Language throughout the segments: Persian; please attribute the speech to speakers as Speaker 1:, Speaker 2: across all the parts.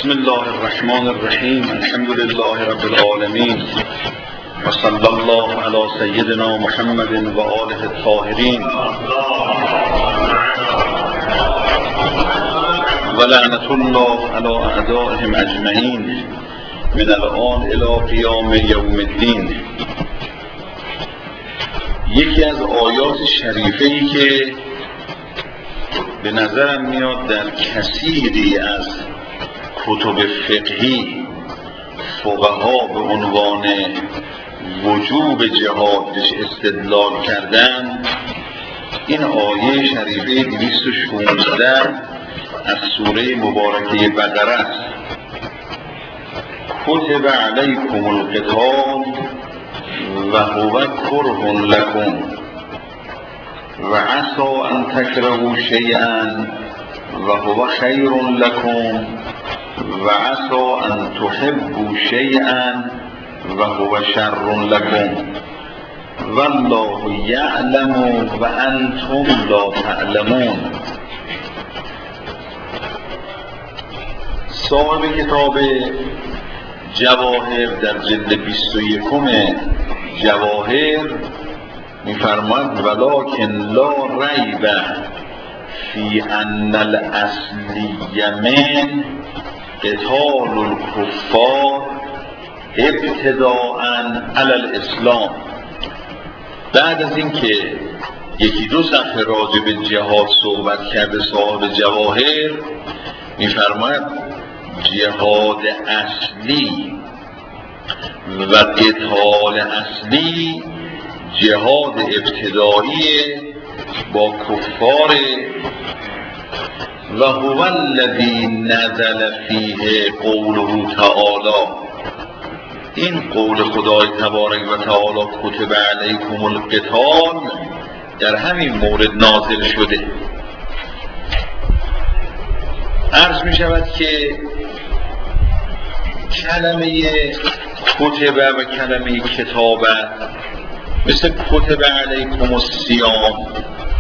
Speaker 1: بسم الله الرحمن الرحیم. الحمد لله رب العالمین و صلی الله علی سیدنا محمد و آله الطاهرین و لعنت الله علی اعدائهم اجمعین من الان الی قیام یوم الدین. یکی از آیات شریفه‌ای که به نظرم میاد در کثیری از کتب فقهی فقها به عنوان وجوب جهاد بهش استدلال کردن، این آیه شریفه 216 از سوره مبارکه بقره است. کتب علیکم القتال و هو کره لکم و عسى ان تکرهوا شیئا و هو خیر لکم و عسى ان تحبوا شیئا و هو شر لکم والله یعلم و انتم لا تعلمون. صاحب کتاب جواهر در جلد 21 جواهر می‌فرماید ولکن لا ریب فی ان الاصلی من قتال الکفار ابتداء علی الاسلام. بعد از اینکه یکی دو صفحه راجع به جهاد صحبت کرده صاحب جواهر می‌فرماید جهاد اصلی و قتال اصلی جهاد ابتدایی با کفار و هو الذی نزل فیه قوله تعالی. این قول خدای تبارک و تعالی کتب علیکم القتال در همین مورد نازل شده. عرض می شود که کلمه کتبه و کلمه کتابه مثل کتب علیکم الصیام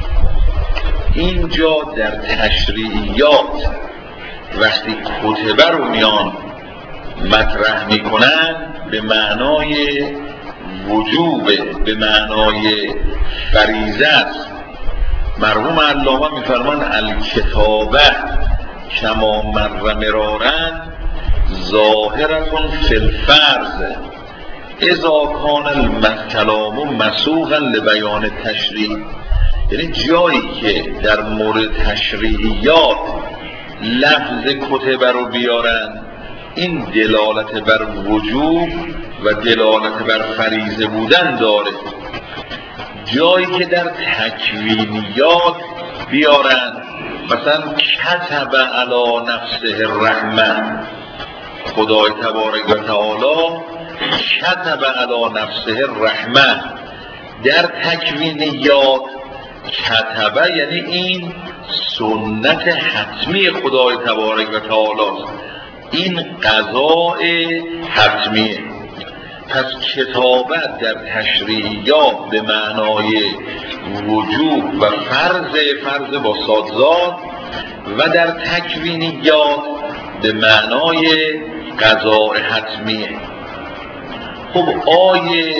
Speaker 1: اینجا در تشریعیات وقتی کتبه رو میان مطرح میکنن به معنای وجوب، به معنای فریضه است. مرحوم علامه میفرمان الکتابه کما مر مرارا ظاهرة فی الفرض اذا کان الکلام مسوغا لبیان تشریع. یعنی جایی که در مورد تشریعیات لفظ کتبه رو بیارن این دلالت بر وجوب و دلالت بر فریضه بودن داره. جایی که در تکوینیات بیارن مثلا کتب علی نفسه الرحمه، خدای تبارک و تعالی کتب علی نفسه الرحمه، در تکوینیات کتبه یعنی این سنت حتمی خدای تبارک و تعالی، این قضاء حتمیه. پس کتابت در تشریعیات به معنای وجوب و فرض با صادزاد و در تکوینیات به معنای قضاء حتمیه. خب آیه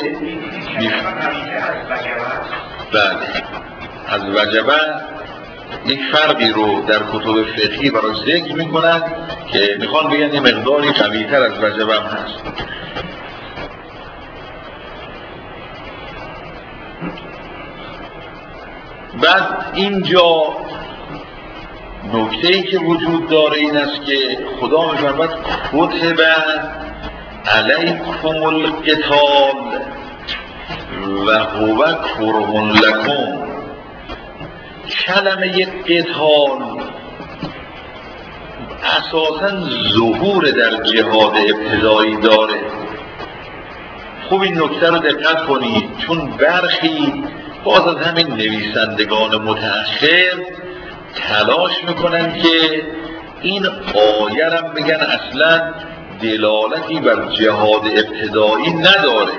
Speaker 1: بله از وجبه یک فرقی رو در کتب فقهی برای ذکر میکنن که میخوان بگن یه مقداری قوی‌تر از وجبه هم هست. بعد اینجا نکته‌ای که وجود داره این است که خدا می‌فرماید کتب علیکم القتال و هو کره لکم. کلمه قتال اساساً ظهور در جهاد ابتدایی داره. خوب این نکته رو دقت کنید، چون برخی باز از همین نویسندگان متأخر تلاش میکنن که این آیه رو بگن اصلا دلالتی بر جهاد ابتدایی نداره،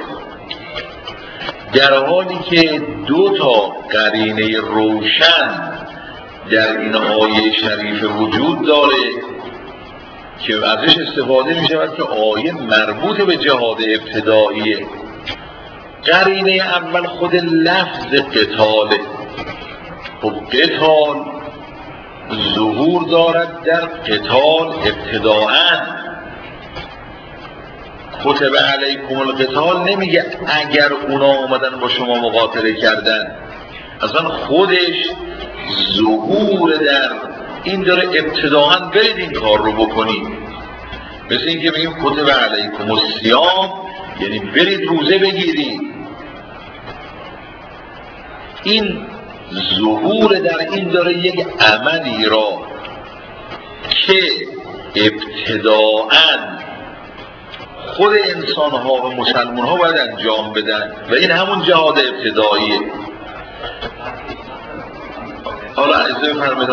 Speaker 1: در حالی که دو تا قرینه روشن در این آیه شریف وجود داره. که ازش استفاده می شود که آیه مربوط به جهاد ابتداییه. قرینه اول خود لفظ قتاله. خب قتال ظهور دارد در قتال ابتداءً. کتب علیکم القتال نمیگه اگر اونا آمدن با شما مقاتله کردن، اصلا خودش ظهور در این داره ابتداءً برید این کار رو بکنید. مثل اینکه بگیم کتب علیکم الصیام یعنی برید روزه بگیرید. این ظهور در این داره یک عملی را که ابتداءً خود انسان ها و مسلمان ها باید انجام بدن و این همون جهاد ابتداییه. حالا اجازه بفرمایید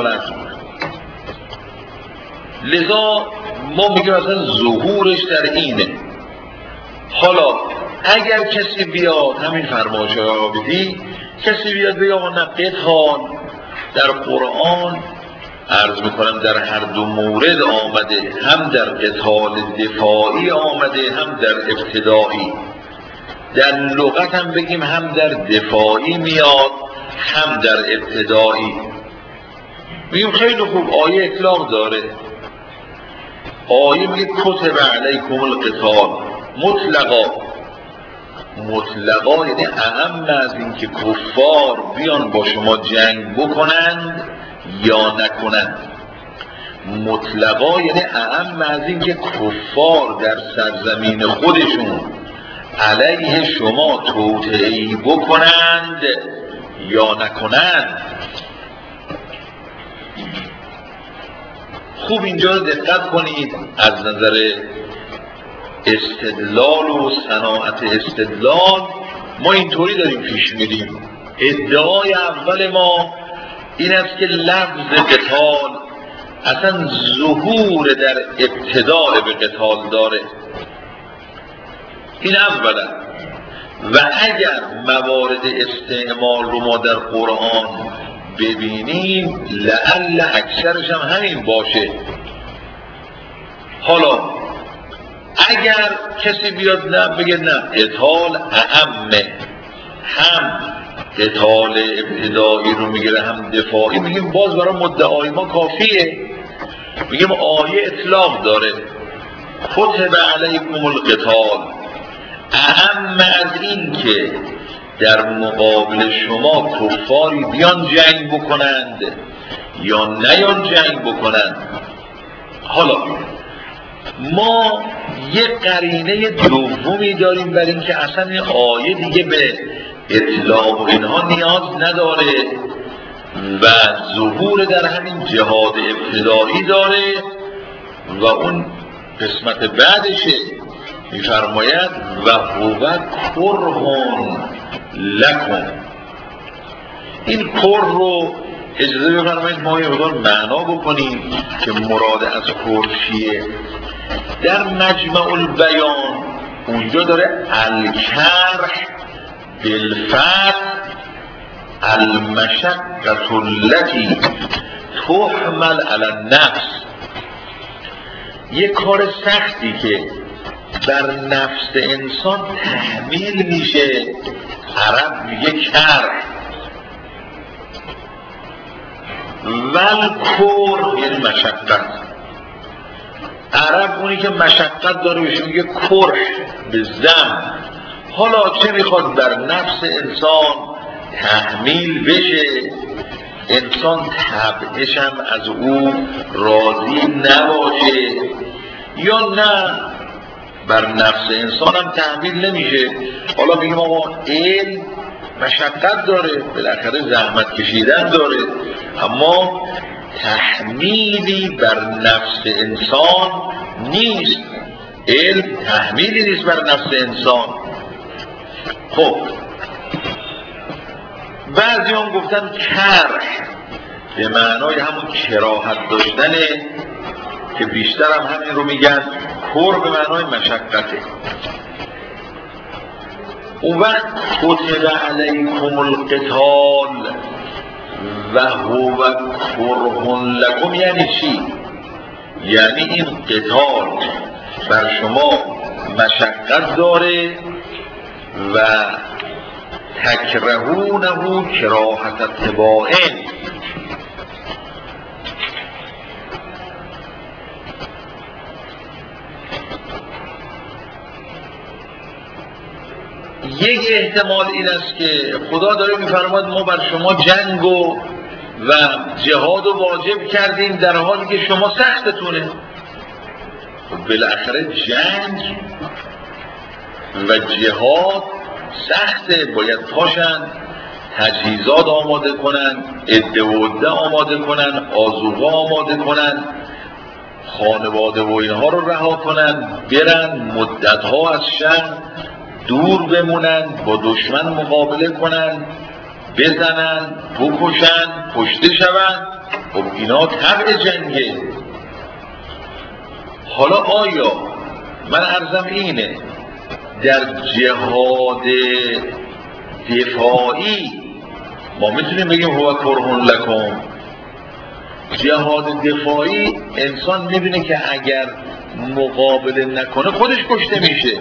Speaker 1: لذا ما میگیم اصلا ظهورش در اینه. حالا اگر کسی بیاد همین فرمایش عابدی، کسی بیاد بگه آقا نه قتال در قرآن عرض میکنم در هر دو مورد آمده، هم در قتال دفاعی آمده هم در ابتدایی. در لغت هم بگیم هم در دفاعی میاد هم در ابتدایی. میگیم خیلی خوب آیه اطلاق داره. آیه میگه کتب علیکم القتال مطلقا یعنی اهم از این که کفار بیان با شما جنگ بکنند یا نکنند. مطلقا یعنی اهم از این که کفار در سرزمین خودشون علیه شما توطئه‌ای بکنند یا نکنند. خوب اینجا رو دقت کنید. از نظر استدلال و صناعت استدلال ما اینطوری داریم پیش میریم. ادعای اول ما این است که لفظ قتال اصلا ظهور در ابتداء به قتال داره. این اولا. و اگر موارد استعمال رو ما در قرآن ببینیم لعل اکثرش هم همین باشه. حالا اگر کسی بیاد نه بگه نه قتال اهمه، هم قتال ابتدایی رو میگیره هم دفاعی، میگیم باز برای مدعای ما کافیه. میگیم آیه اطلاق داره کتب علیکم القتال، اهم از این که در مقابل شما کفاری بیان جنگ بکنند یا نیان جنگ بکنند. حالا ما یک قرینه دومی داریم بر این که اصلا این آیه دیگه به اطلاق و اینها نیاز نداره و ظهور در همین جهاد ابتدایی داره و اون قسمت بعدشه. میفرماید و هو کرهون لکم. این کره رو اجازه بفرمایید ما یه مقدار معنا بکنیم که مراد از کره چیه. در مجمع البیان اونجا داره الکرح بالفتح المشقة التي تحمل علی النفس. یک کار سختی که بر نفس انسان تحمیل میشه عرب میگه کرح. والکر یعنی مشقت. عرب اونی که مشقت داره بهش میگه کرح به زم. حالا چه میخواد بر نفس انسان تحمیل بشه، انسان طبعش هم از او راضی نباشه یا نه بر نفس انسان هم تحمیل نمیشه. حالا میگیم آقا علم مشقت داره، بالاخره زحمت کشیدن داره، اما تحمیلی بر نفس انسان نیست. علم تحمیلی نیست بر نفس انسان. خب بعضی هم گفتن کرح به معنای همون کراهت داشتنه که بیشتر هم همین رو میگن. کر به معنای مشقته. اون وقت کتب علیکم القتال و هو کرهون لکم یعنی چی؟ یعنی این قتال بر شما مشقت داره و تکرهونه کراهت اتباعه، یک احتمال این است که خدا داره میفرماد ما بر شما جنگ و جهاد و واجب کردیم در حالی که شما سختتونه. بالاخره جنگ و جهاد سخته، باید پاشن تجهیزات آماده کنن، عده و عده آماده کنن، آذوقه آماده کنن، خانواده و اینها رو رها کنن، برن مدتها از شهر دور بمونن، با دشمن مقابله کنن، بزنن، بکشن، کشته شون. خب اینا طبع جنگه. حالا آیا من عرضم اینه در جهاد دفاعی ما میتونیم بگیم هو کرهون لکم؟ جهاد دفاعی انسان میبینه که اگر مقابله نکنه خودش کشته میشه،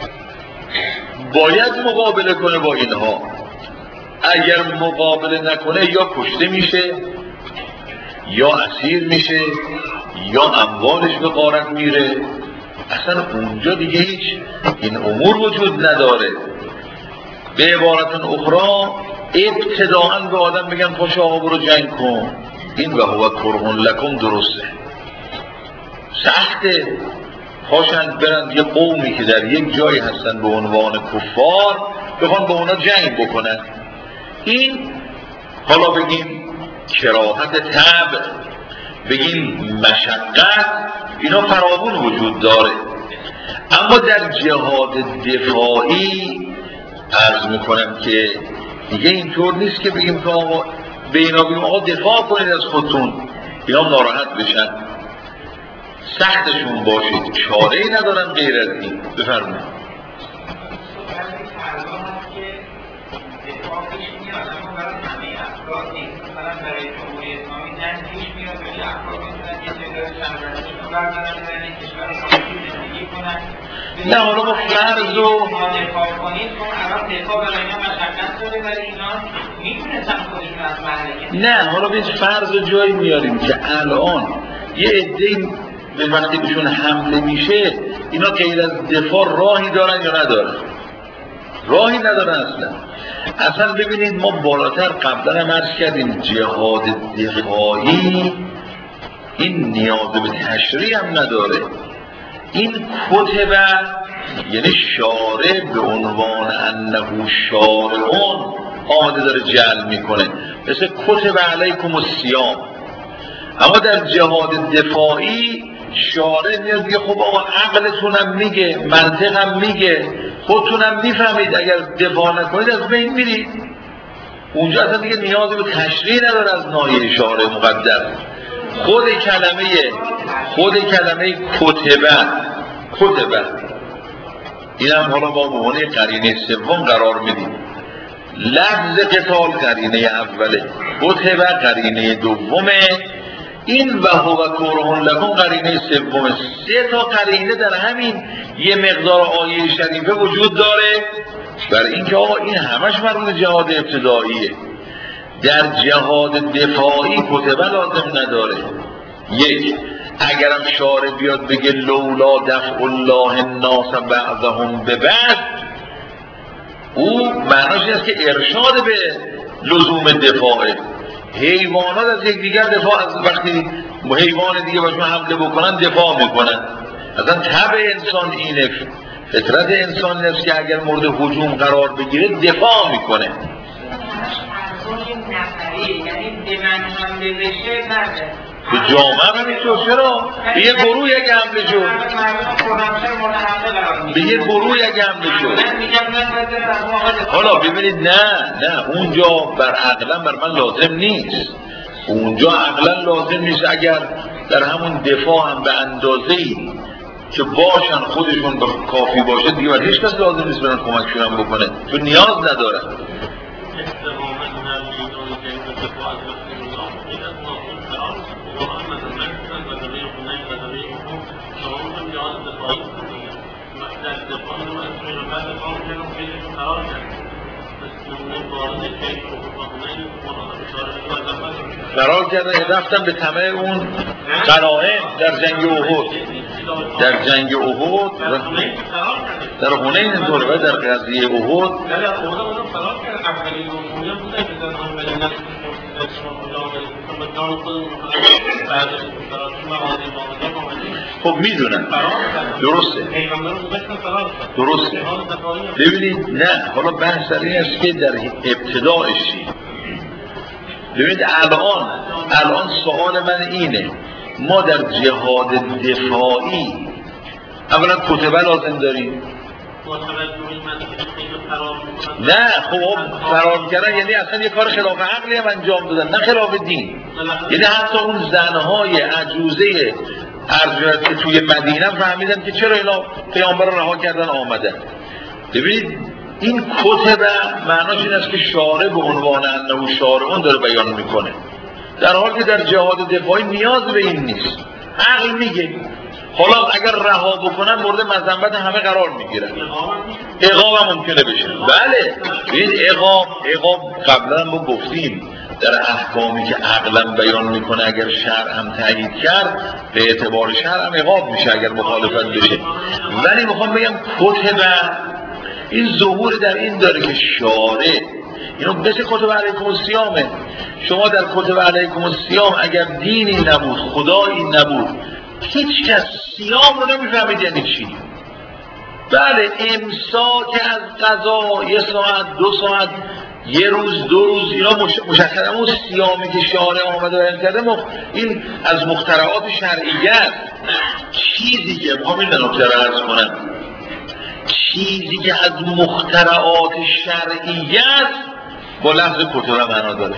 Speaker 1: باید مقابله کنه با اینها. اگر مقابله نکنه یا کشته میشه یا اسیر میشه یا اموالش به غارت میره. اصلا اونجا دیگه هیچ این امور وجود نداره. به عبارت اخرى ابتداءً به آدم بگن پاشو آقا برو جنگ کن، این و هو کرهون لکم درسته، سخته. پاشن برن یه قومی که در یک جایی هستن به عنوان کفار بخوان با اونا جنگ بکنن. این حالا بگیم کراهت طبع، بگیم مشقت، اینا فراوون وجود داره. اما در جهاد دفاعی عرض میکنم که دیگه اینطور نیست که بگیم که آقا به اینا بگیم آقا دفاع کنید از خودتون، اینا ناراحت بشن، سختشون باشید، چاره ای ندارن غیر از این. بفرمایید. نه حالا ما فرض و نه حالا biz فرض و جایی میاریم که الان یه عده‌ای به وقتی بهشون حمله میشه اینا غیر از دفاع راهی دارن یا ندارن؟ راهی ندارن اصلا ببینید ما بالاتر قبلا هم عرض کردیم جهاد دفاعی این نیاز به تشریح هم نداره. این کتبه یعنی شارع به عنوان انه شارعون آمده داره جعل میکنه، مثل کتبه علیکم الصیام. اما در جهاد دفاعی شارع میاد میگه خب آقا عقلتونم میگه، منطقم میگه، خودتونم میفهمید اگر دفاع نکنید از بین میرید. اونجا اصلا دیگه نیاز به تشریح نداره از ناحیه شارع مقدر. خود کلمه کتبه این هم حالا با عنوان قرینه سوم قرار میدیم. لفظ قتال قرینه اوله، کتبه قرینه دومه، این و هو کرهون لکم قرینه سومه. سه تا قرینه در همین یه مقدار آیه شریفه وجود داره برای اینکه آقا این همش مربوط جهاد ابتداییه. در جهاد دفاعی کتبه لازم نداره. یک، اگرم شارع بیاد بگه لولا دفع الله الناس بعضهم ببعض، او معناش این است که ارشاد به لزوم دفاعه. حیوانات از یک دیگر دفاع، از وقتی حیوان دیگه باشون حمله بکنن دفاع میکنن. اصلا طبع انسان اینه، فطرت انسان این است که اگر مورد هجوم قرار بگیره دفاع میکنه. به جامعه هم اینطور. چرا؟ به یه گروه یک حمله شد، به یه گروه یک حمله شد. حالا ببینید نه اونجا بر عقلا بر من لازم نیست، اونجا عقلا لازم نیست. اگر در همون دفاع هم به اندازه‌ای که باشن خودشون کافی باشه دیگه بر هیچ کس لازم نیست برن کمکشون هم بکنه، چون نیاز ندارن.
Speaker 2: دفاعی کنید در دفاع رو از پیغمبر دفاع میکنم خیلیشون قرار کرد
Speaker 1: قرار کردن رفتن به طمع اون قرائن در جنگ احد. در جنگ احد در حنین اینطوره و در قضیه احد خب میدونم درسته ببینید نه حالا بحث در این است که در ابتدایش ببینید الان سوال من اینه ما در جهاد دفاعی اولا کتبه لازم داریم نه خب فرار کردن یعنی اصلا یه کار خلاف عقلی هم انجام دادن نه خلاف دین یعنی حتی اون زنهای عجوزه ارجوزه که توی مدینه فهمیدن که چرا اینا پیامبر رو رها کردن آمدن. ببینید این کتبه معناش این است که شارع به عنوان انه شارعون داره بیان میکنه در حالی که در جهاد دفاعی نیاز به این نیست. عقل میگه حالا اگر رها بکنن مورد مذمت همه قرار میگیرن عقاب هم ممکنه بشه. بله این عقاب قبلا ما گفتیم در احکامی که عقلا بیان میکنه اگر شرع هم تایید کرد به اعتبار شرع هم عقاب میشه اگر مخالفت بشه. ولی میخوام بگم کتبه این ظهور در این داره که شارع اینو مثل کتب علیکم الصیامه. شما در کتب علیکم الصیام اگر دینی نبود خدایی نبود هیچ کس صیام رو نمیفهمید یعنی چی. بله امساک از قضا 1 ساعت 2 ساعت 1 روز 2 روز اینا مشخصه اون صیامی که شارع آمده بیان کرده این از مخترعات شرعیه است. چیزی که ما این نکته رو عرض کنم چیزی که از مخترعات شرعیه است با لفظ کتب معنا داره.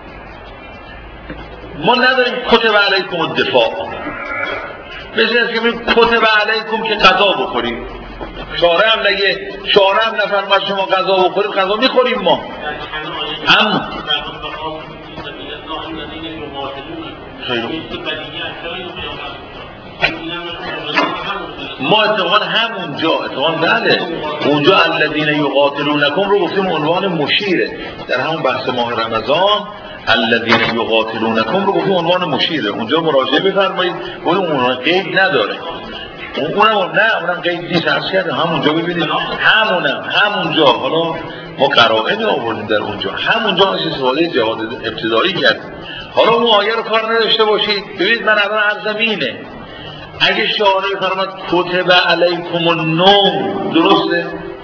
Speaker 1: ما نداریم کتب علیکم الدفاع مثل از که بگیم کتب علیکم که غذا بخوریم شارع هم نگه شارع هم نفرماد شما غذا بخوریم غذا میخوریم ما اما ما اتفاقا همونجا بله اونجا الذین یقاتلونکم رو گفتیم عنوان مشیره در همون بحث ماه رمضان الذین یقاتلونکم رو گفتیم عنوان مشیره اونجا مراجعه بفرمایید اون قید نداره اونم قید نیست عرض کرده همونجا ببینید همونجا حالا ما قرائن آوردیم در اونجا همونجا استفاده جهاد ابتدایی کردیم. حالا اون آیه رو کار نداشته باشید ببینید من الان عرضم اینه اگه شارع فرماد کتب علیکم النوم درسته؟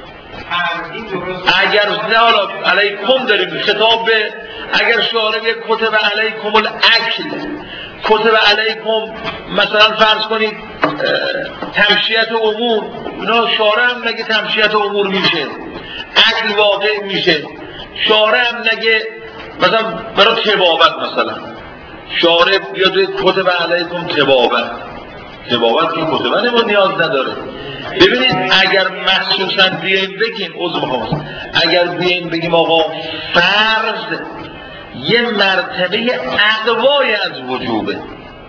Speaker 1: اگر نه حالا علیکم داریم خطاب به اگر شارع به کتب علیکم الاکل کتب علیکم مثلا فرض کنید تمشیت امور اینا شارع هم نگه تمشیت امور میشه اکل واقع میشه شارع هم نگه مثلا برای تبابت مثلا شارع بیاد کتب علیکم تبابت که کتبه نما نیاز نداره. ببینید اگر مخصوصا بیاییم بگیم اگر بیاییم بگیم آقا فرض یه مرتبه اقوای از وجوبه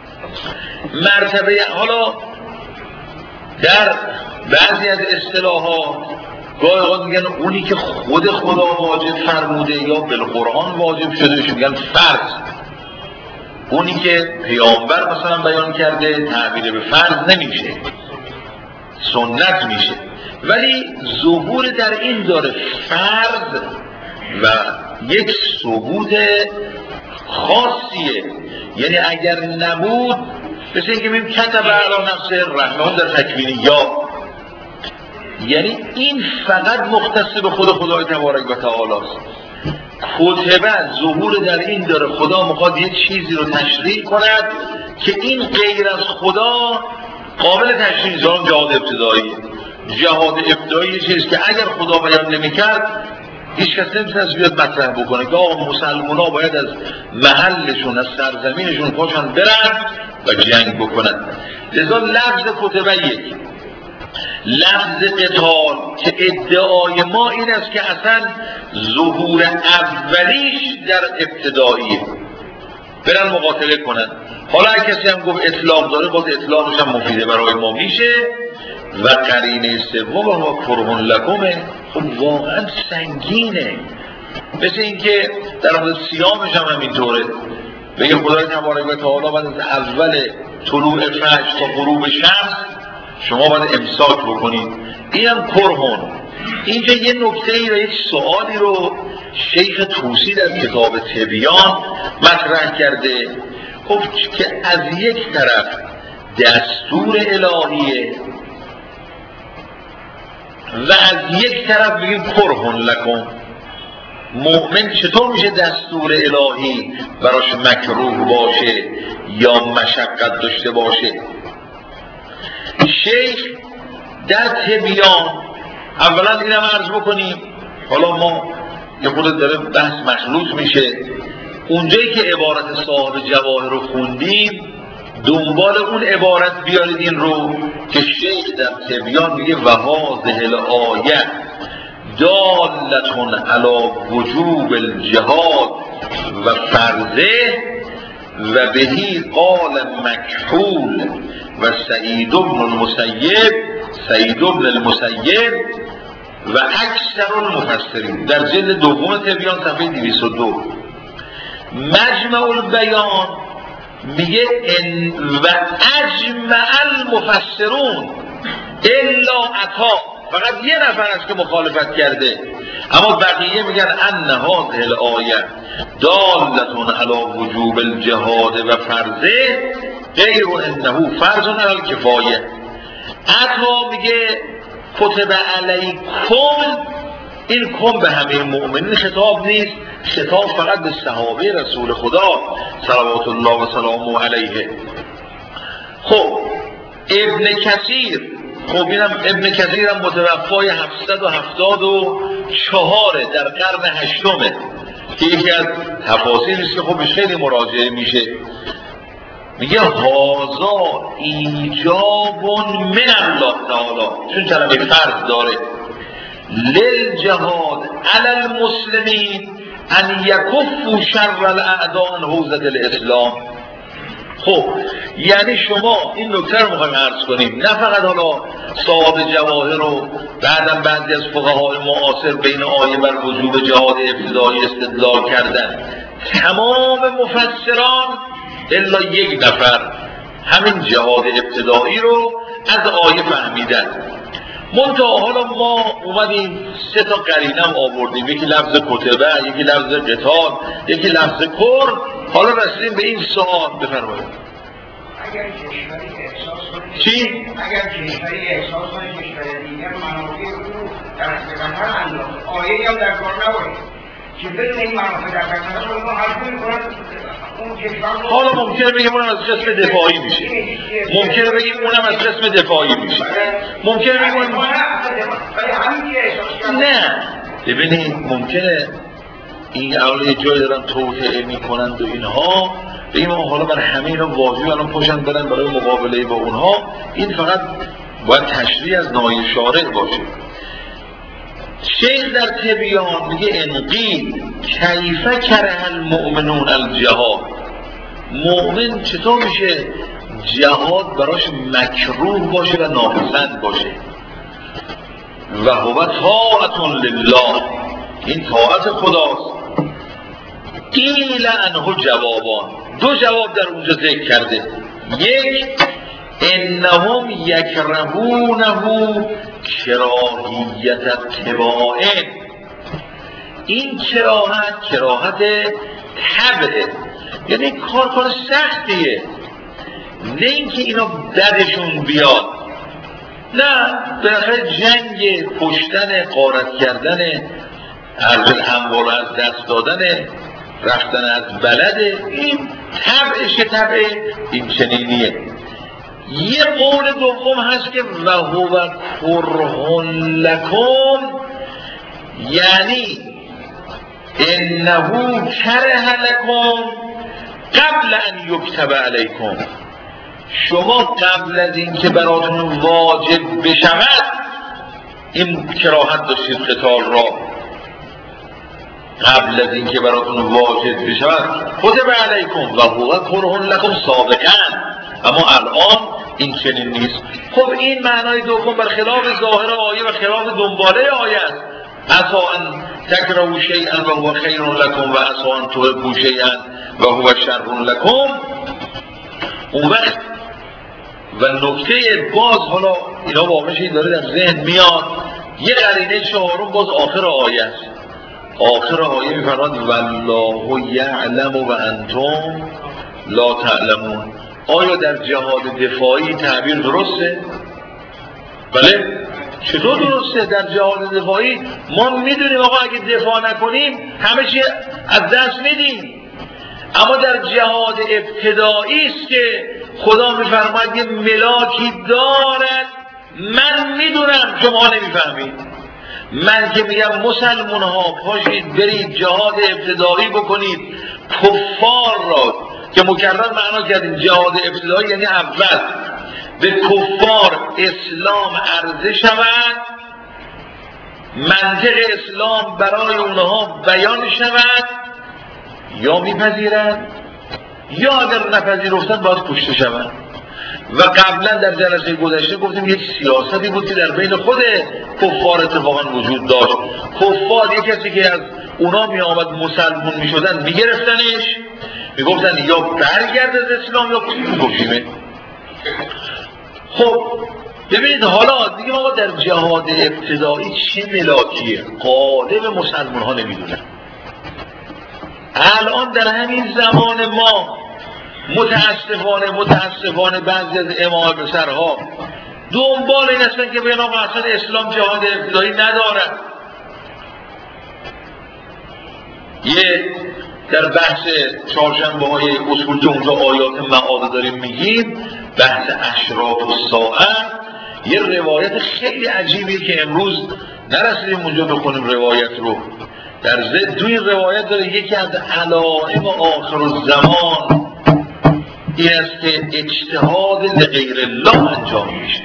Speaker 1: مرتبه حالا در بعضی از اصطلاحات گاهی اوقات میگن اونی که خود خدا واجب فرموده یا بالقرآن واجب شده میگن فرض اونی که پیامبر مثلا بیان کرده تعبیر به فرض نمیشه سنت میشه. ولی ظهور در این داره فرض و یک ثبوت خاصیه یعنی اگر نبود مثل اینکه میگیم کتب علی نفسه رحمه در تکوینیات یعنی این فقط مختص به خدای تبارک و تعالی است. کتبه ظهور در این داره خدا میخواد یک چیزی رو تشریح کند که این غیر از خدا قابل تشریح نیست. جهاد ابتدایی چیزی که اگر خدا بیان نمیکرد هیچ کس نمیتونه بیاد مطرح بکنه که آقا مسلمان ها باید از محلشون از سرزمینشون پاشن برن و جنگ بکنن. لذا لفظ کتبه یک لفظ قتال که ادعای ما این است که اصلا ظهور اولیش در ابتداییه برن مقاتله کنن. حالا هر کسی هم گفت اطلاق داره، باز اطلاقش هم مفیده برای ما میشه. و قرینه سوم و کرهن لکمه، خب واقعا سنگینه. مثل اینکه در مورد صیامش هم همینطوره، بگه خدای تبارک و تعالی بعد از اول طلوع فجر تا غروب شمس شما باید امساک بکنید، اینم کرهن. اینجا یه نکته‌ای و یک سوالی رو شیخ طوسی در کتاب تبیان مطرح کرده. گفت که از یک طرف دستور الهیه و از یک طرف بگیم کرهن لکم. مؤمن چطور میشه دستور الهی براش مکروه باشه یا مشقت داشته باشه؟ شیخ در تبیان اولا اینم عرض بکنیم، حالا ما یه خود داره بحث مخلوط میشه. اونجایی که عبارت صاحب جواهر رو خوندیم دنبال اون عبارت بیارید این رو که شیخ در تبیان میگه و هذه الآیه دالتون علی وجوب الجهاد و فرضه و بهی قال مکحول و سعید بن المسیب و اکثر المفسرین. در جلد دوم تبیان صفحه 202 مجمع البیان میگه ان و اجمع المفسرون الا عطا، فقط یه نفر است که مخالفت کرده، اما بقیه میگن ان هذه الآیه دالتون علی وجوب الجهاد و فرضه غیر انه فرض علی الکفایه. عطا میگه کتب علیکم، این کم به همه مؤمنین خطاب نیست، خطاب فقط به صحابه رسول خدا صلوات الله و سلامه علیه. خب ابن کثیر، خب اینم ابن کثیر هم متوفای 774 در قرن هشتمه که یکی از تفاسیر است که خب خیلی مراجعه میشه. میگه هازا ایجاب من الله تعالی، چون کلمه فرض داره، للجهاد علی المسلمین ان یکفوا شر الاعداء عن حوزه الاسلام. خب یعنی شما این نکته رو میخوایم عرض کنیم، نه فقط حالا صاحب جواهر رو بعدم بعضی از فقهای معاصر بین آیه بر وجوب جهاد ابتدایی استدلال کردن، تمام مفسران الا یک نفر همین جهاد ابتدایی رو از آیه فهمیدن. منتها حالا ما اومدیم سه تا قرینم آوردیم، یکی لفظ کتبه، یکی لفظ قتال، یکی لفظ کر. حالا رسیدیم به این سوال، بفرمایید.
Speaker 3: اگر کشوری احساس کنید
Speaker 1: چی؟
Speaker 3: اگر کشوری احساس کنید کشور دیگر منافع رو در خطر انداخته، آیه‌ای هم در کار نباید که بدون این منافع در خطر رو ما حل می‌کنن.
Speaker 1: حالا ممکنه بگیم اونم از قسم دفاعی میشه، ممکنه بگیم اونم از قسم دفاعی میشه، ممکنه بگیم نه. ببینید ممکنه این اول یه جای دارن توطئه میکنند و اینها، بگیم حالا بر همه اینا واجب الان پشن برن برای مقابله با اونها. این فقط باید تشریح از نای شارع باشه. شیخ در تبیان میگه انقیل کیف کره المؤمنون الجهاد، مؤمن چطور میشه جهاد براش مکروه باشه و ناپسند باشه؟ و هو طاعت لله، این طاعت خداست. قیل عنه جوابان، دو جواب در اونجا ذکر کرده. یک انهم یکرهونه کراهیت اتباع، این کراهت طبعه، یعنی کار سختیه، نه اینکه اینا بدشون بیاد، نه بالاخره جنگ، کشتن، غارت کردن، از اموال از دست دادن، رفتن از بلده، این طبع این چنینیه. یه قول دوم هست که و هو کرهن لکم، یعنی انه کره لکم قبل ان یکتب علیکم، شما قبل از این که براتون واجب بشود این کراهت داشتید قتال را. قبل از اینکه براتون واجب بشود کتب علیکم و هو کرها لکم سابقا، اما الان این چنین نیست. خب این معنای دوم بر خلاف ظاهر آیه و خلاف دنباله آیه است. عسى ان تکرهوا شیئا و هو خیر لکم و عسى ان تحبوا شیئا و هو شر لکم. اون وقت و نکته باز حالا اینا واقعش این داره در ذهن میاد، یه قرینه چهارم باز آخر آیه است. آخر آیه میفرماد والله یعلم و انتم لا تعلمون. آیا در جهاد دفاعی تعبیر درسته؟ بله. چطور درسته؟ در جهاد دفاعی ما میدونیم آقا اگه دفاع نکنیم همه چی از دست میدیم، اما در جهاد ابتدایی است که خدا میفرماید یه ملاکی دارد من میدونم شما نمیفهمید. من که میگم مسلمان ها پاشید برید جهاد ابتدایی بکنید، کفار را که مکرر معنا کردیم جهاد ابتدایی یعنی اول به کفار اسلام عرضه شود، منطق اسلام برای اونها بیان شود، یا میپذیرند یا اگر نپذیرفتن باید کشته شود. و قبلا در جلسه گذشته گفتیم یک سیاستی بود که در بین خود کفار اتفاقا وجود داشت. کفار یک کسی که از اونا می آمد مسلمون می شدن می گرفتنش، می گفتن یا برگرد از اسلام یا کشیمه. خب ببینید حالا دیگه ما در جهاد ابتدایی چه ملاکیه غالب مسلمان ها نمیدونن. الان در همین زمان ما متاسفانه بعضی از امام پسرها دنبال این هستن که بگن آقا اصلا اسلام جهاد ابتدایی ندارد. یه در بحث چهارشنبه‌های اصول که اونجا آیات معاد داریم میگیم، بحث اشراط الساعه، یه روایت خیلی عجیبیه که امروز نرسیدیم اونجا بخونیم روایت رو. در ضد توی روایت داره یکی از علائم آخر الزمان این است که اجتهاد لغیر الله انجام میشه.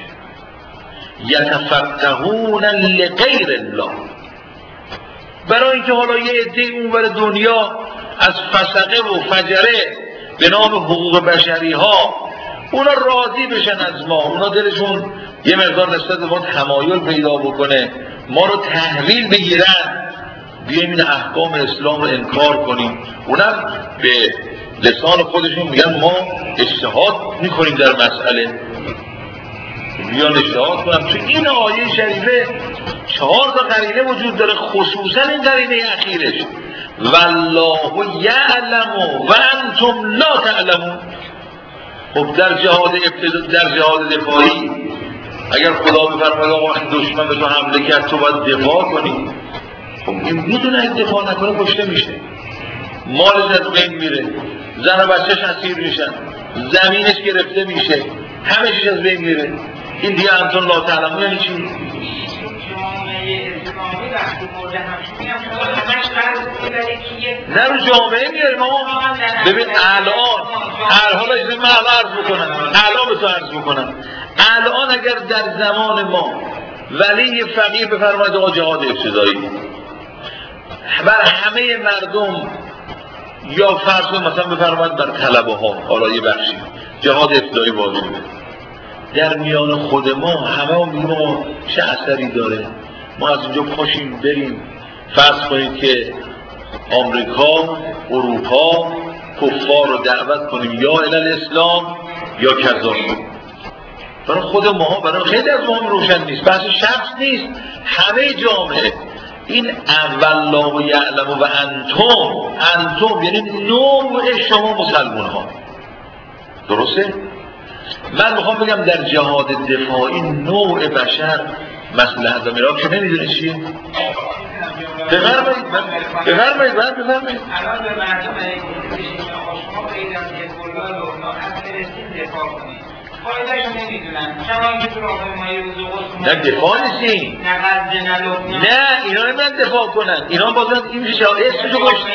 Speaker 1: یتفقهون لغیر الله، برای اینکه حالا یه عده اونور دنیا از فسقه و فجره به نام حقوق بشری ها اونا راضی بشن از ما، اونا دلشون یه مقدار نسبت به ما تمایل پیدا بکنه، ما رو تحویل بگیرن، بیایم این احکام اسلام رو انکار کنیم. اونم به لسان خودشون میگن ما اجتهاد میکنیم در مسئله، بیان اجتهاد کنم. تو این آیه شریفه 4 تا قرینه وجود داره، خصوصا این قرینه اخیرش والله یعلم و انتم لا تعلمون. خب در جهاد دفاعی اگر خدا بفرماید آقا دشمن به تو حمله کرد تو باید دفاع کنی، خب این میدونه اگه دفاع نکنه کشته میشه، مالش از بین میره، زن و بچهش اسیر میشن، زمینش گرفته میشه، همه چیز از بین میره. این دیگه انتون لا تعلمون یعنی چی؟ نه رو جامعه میاریم آقا. ببین الان حالا اجازه من الان به تو عرض بکنم الان اگر در زمان ما ولی فقیه بفرماید آقا جهاد ابتدایی بر همه مردم، یا فرض مثلا بفرماید بر طلبه ها حالا یه بخشی جهاد ابتدایی واجبه، در میان خود ما همه هم میگیم ما چه اثری داره؟ ما از اینجا پاشیم بریم فرض کنید که آمریکا، اروپا کفار رو دعوت کنیم یا الی الاسلام یا کذا. برای خود ما، برای خیلی از ما روشن نیست، بحث شخص نیست، همه جامعه. این والله یعلم و انتم یعنی نوع شما مسلمان ها، درسته؟ من میخوام بگم در جهاد دفاعی نوع بشر مصلحت و میراب که نمیدونه چیه؟ بفرمایید.
Speaker 3: الان به مردم شما پیدم که کلا رو از فلسطین دفاع کنید، فایدهش نمیدونن. شما اینکه تو راههای ما یه روز
Speaker 1: نه دفاع نیستیم، نه اینا نمیدن دفاع کنن، اینا بازن این میشه اسمشو گوشت،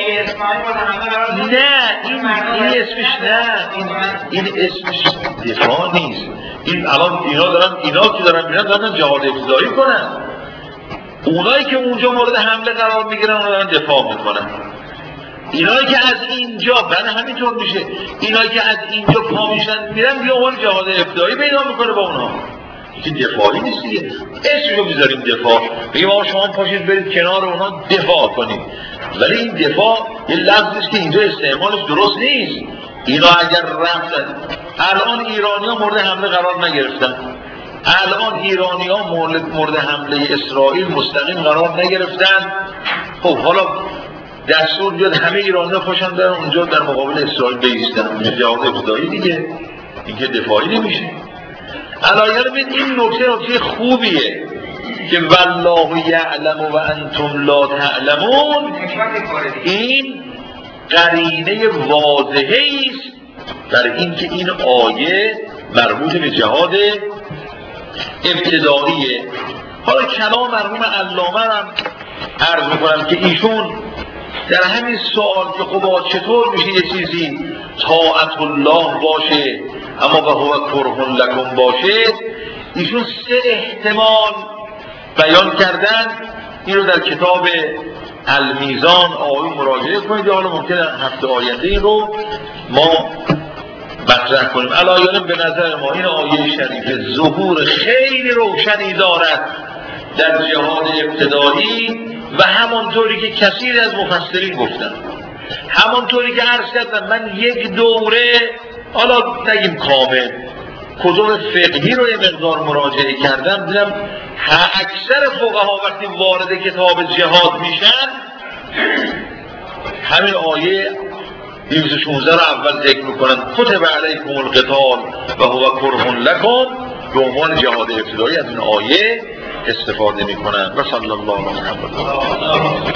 Speaker 1: نه این اسمش، نه این اسمش دفاع نیست. این الان اینا که دارن جهاد ابتدایی کنن، اونایی که اونجا مورد حمله قرار میگیرن اونا دارن دفاع میکنن. اینایی که از اینجا برای همینطور میشه، اینایی که از اینجا پا میشن میرن بیا اون جهاد ابتدایی پیدا میکنه با اونا که دفاعی نیست دیگه، اسمشو میذاریم دفاع، بگیم آقا شما پاشید برید کنار اونا دفاع کنید، ولی این دفاع یه لفظیست که اینجا استعمالش درست نیست. اینا اگر رفتن الان ایرانی‌ها مورد حمله قرار نگرفتن، الان ایرانی‌ها مورد حمله اسرائیل مستقیم قرار نگرفتن، خب حالا دستور بیاد همه ایرانی‌ها پاشن برن اونجا در مقابل اسرائیل بایستن، جهاد ابتدایی دیگه، این که دفاعی نمیشه. علایه این نکته خوبیه که والله یعلم و انتم لا تعلمون، این قرینه واضحه است برای اینکه این آیه مربوط به جهاد ابتداییه. حالا کلام مرحوم علامه هم عرض میکنم که ایشون در همین سوال که خب چطور میشه یه چیزی طاعت الله باشه اما و هو کره لکم باشه، ایشون 3 احتمال بیان کردن. این رو در کتاب المیزان آیه مراجعه کنید، حالا ممکنه هفته آینده این رو ما مطرح کنیم. علایه به نظر ما این آیه شریف ظهور خیلی روشنی دارد در جهاد ابتدایی و همانطوری که کثیر از مفسرین گفتن، همانطوری که عرض کردم من یک دوره، حالا نگیم کامل، کتب فقهی رو یه مقدار مراجعه کردم، دیدم اکثر فقها وقتی وارد کتاب جهاد میشن همین آیه 216 رو اول ذکر میکنن، کتب علیکم القتال و هو کره لکم، به عنوان جهاد ابتدایی از این آیه استفاده میکنن. و صلی الله علیه و محمد.